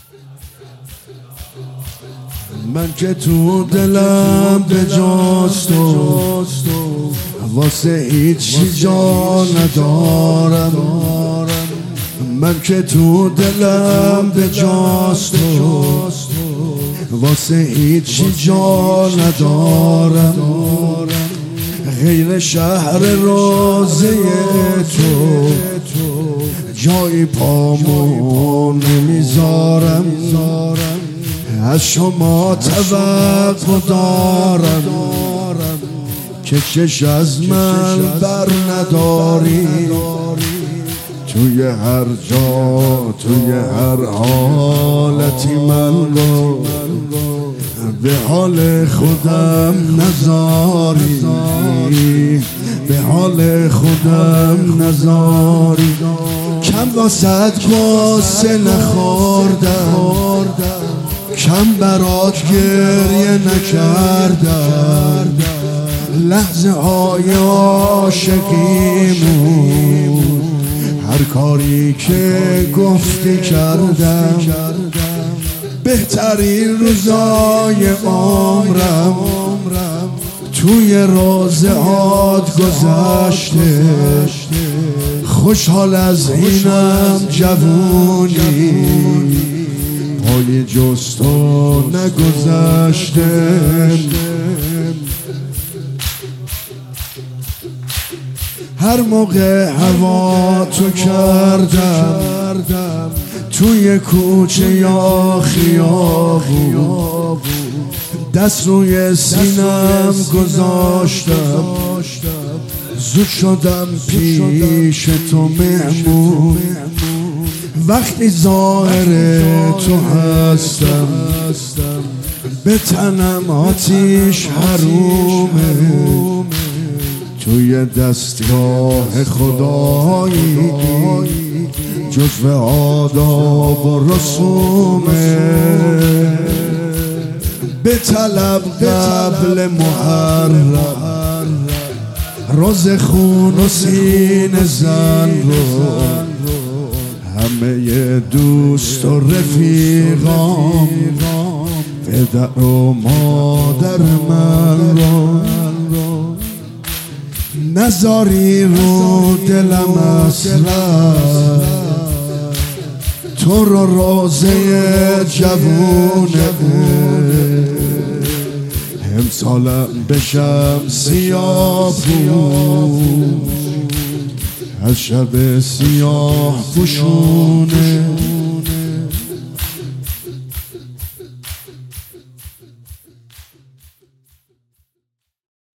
من که تو دلم به جاست و واسه هیچی جا ندارم. من که تو دلم به جاست و واسه هیچی جا ندارم غیر شهر روزه تو. جایی پامو نمیذارم، از شما توقع دارم که چش از من بر نداری. توی هر جا توی هر حالتی من رو به حال خودم نذاری، به حال خودم نذاری. کم واسد قصه نخوردم، کم برات گریه نکردم. لحظه های عاشقیمون هر کاری که گفتی کردم. بهترین روزای عمرم توی روزه هات گذشته. خوشحال از اینم جوونی پای جز تو نگذشته. هر موقع هوا تو کردم توی کوچه یا خیابون، دست روی سینم گذاشتم. زود شدم پیش تو مهمون، وقتی ظاهر تو هستم به تنم آتیش حرومه. توی دستگاه خدایی جزو آداب و رسومه. به طلب قبل محرم روز خون و سینه زن رو، همه دوست و رفیقام پدر و مادر من رو نذاری رو دلم اصلا. تو رو روزه جوونه امسالم بشم سیاه پوش، از شب سیاه پوشونه.